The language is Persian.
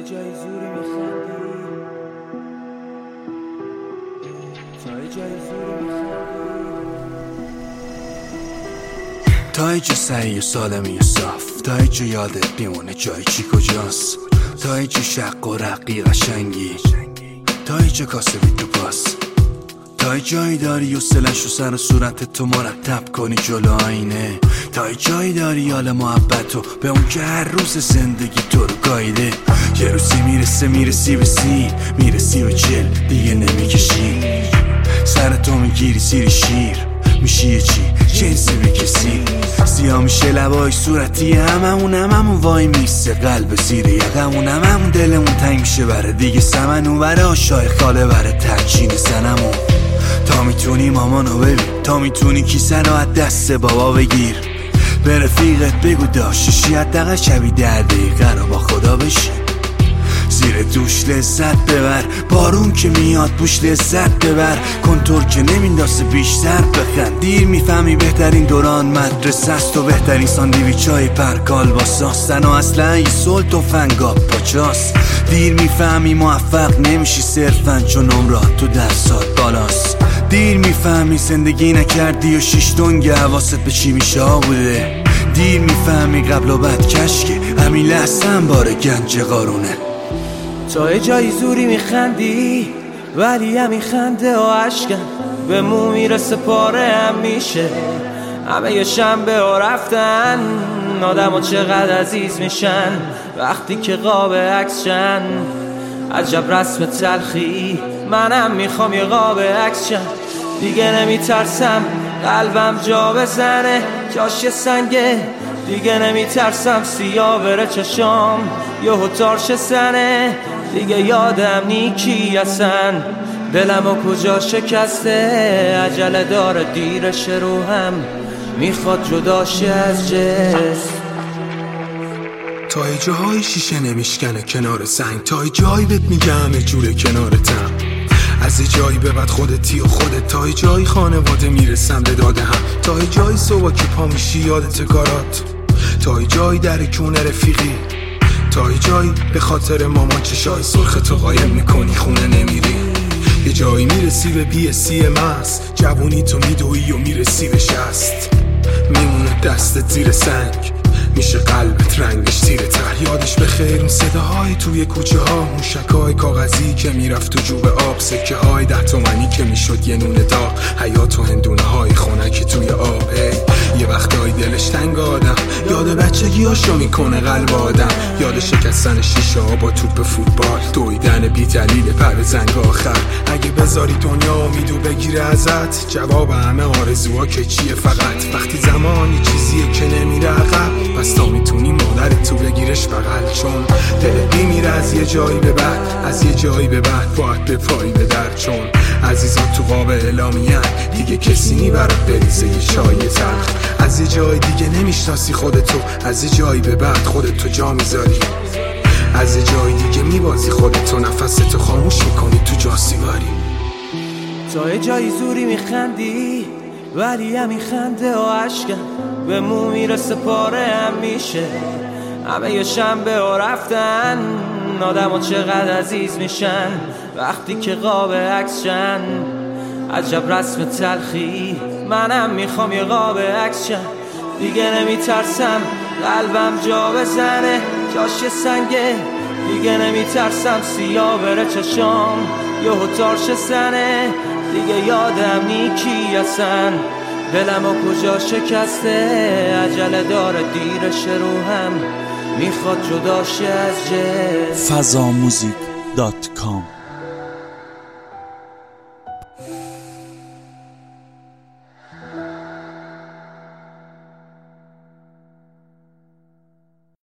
جای زوری میخندی، تا جای زوری میخندی، تا جا سعی و سالمی و صاف، تا جا یادت بیمونه جای چی کجاست، تا جا شق و رقی قشنگی، تا جا کاسبی تو پاس، تا جایی داری و سلش و سر و صورت تو مرتب کنی جلو آینه، تا جایی داری حال محبتو به اون که هر روز زندگی تو رو گایده. یه روزی میرسی به 40 دیگه نمیکشی، سر تو میگیری زیر شیر، میشی یه چی جنسی به کسی، سیاه میشه لبای صورتی هممون وای میسته قلب زیر یقمون، هممون دلمون تنگ میشه بره دیگه سمنو بره آشای خاله بره ترچین زنمون. تا میتونی مامانو ببین، تا میتونی کیسه رو از دست بابا بگیر، به رفیقت بگو داشتشی حداقل شبی 10 دقیقه رو با خدا بشی، زیر دوش لذت ببر، بارون که میاد بوش لذت ببر، کنتور که نمیندازه بیشتر بخند، دیر میفهمی بهترین دوران مدرسه است و بهترین ساندویچای پرکال با ساستن و اصلا یه سلط و فنگاب پاچاست، دیر میفهمی موفق نمیشی صرفا چون عمرات تو درسات بالاست، دیر میفهمی زندگی نکردی و 6 دنگ حواست به چی میشه بوده، دیر میفهمی قبل و بعد کشکه همین لحظه هم باره گنج قارونه. تا جای زوری میخندی ولی همین خنده و عشقم به مو میرسه پاره هم میشه، همه یه شنبه و رفتن آدم ها چقدر عزیز میشن وقتی که قاب عکس شن، عجب رسم تلخی منم میخوام یه قاب عکس شن، دیگه نمیترسم قلبم جا بزنه جاش یه سنگه، دیگه نمیترسم سیاه بره چشام یهو تارش سنه، دیگه یادم نیکی اصلا دلم و کجا شکسته، عجله داره دیرش روحم میخواد جداشه از جسم، تا جاهای شیشه نمیشکنه کنار سنگ، تا جایی بهت میگه همه جوره کنارتم، از جایی به بعد خودتی و خودت، تا جایی خانواده میرسم به داده هم، تا جایی صبح که پا میشی یادت کارات، تا جایی در کونه رفیقی، تا جایی به خاطر مامان چشای سرخ تو قایم میکنی خونه نمیری، یه جایی میرسی به BSc مس، جوونی تو میدوی و میرسی به 60، میمونه دستت زیر سنگ میشه قلبت رنگش تیره تر، یادش به خیر اون صداهای توی کوچه ها، موشکای کاغذی که میرفت تو جوب آب، سکه های 10 تومنی که میشد یه نون داغ، حیات و هندونه های خنک توی آب، یه وقتایی دلش تنگ آدم، یاد بچگی هاشو میکنه قلب آدم، یاد شکستن شیشه ها با توپ فوتبال، دویدن بی دلیل پر زنگ آخر، اگه بذاری دنیا امیدو بگیره ازت، جواب همه آرزوها که چیه فقط، وقتی زمانی چیزیه که نمیره عقب، پس تا میتونی مادرت تو بگیرش بغل، چون دلت میمیره از یه جایی به بعد، از یه جایی به بعد باید به پایی به در، چون عزیزان تو قاب اعلامیه‌ن دیگه کسی نیبرد بریزه یه چای تلخ، از یه جای دیگه نمیشناسی خودتو، از یه جایی به بعد خودتو جا میذاری، از یه جای دیگه میبازی خودتو، نفستو خاموش میکنی تو جاسیگاری. تا جای زوری میخندی ولی همین خنده و عشقم به مو میرسه پاره هم میشه، همه یه شنبه و رفتن آدم ها چقدر عزیز میشن وقتی که قاب عکس شن، عجب رسم تلخی منم میخوام یه قاب عکس شن، دیگه نمیترسم قلبم جا بزنه جاش یه سنگه، دیگه نمیترسم سیاه بره چشام یهو تارش سنه، دیگه یادم نیکی اصلا دلم و کجا شکسته، عجله داره دیرش روحم میخواد جداشه از جسم. fazamuzik.com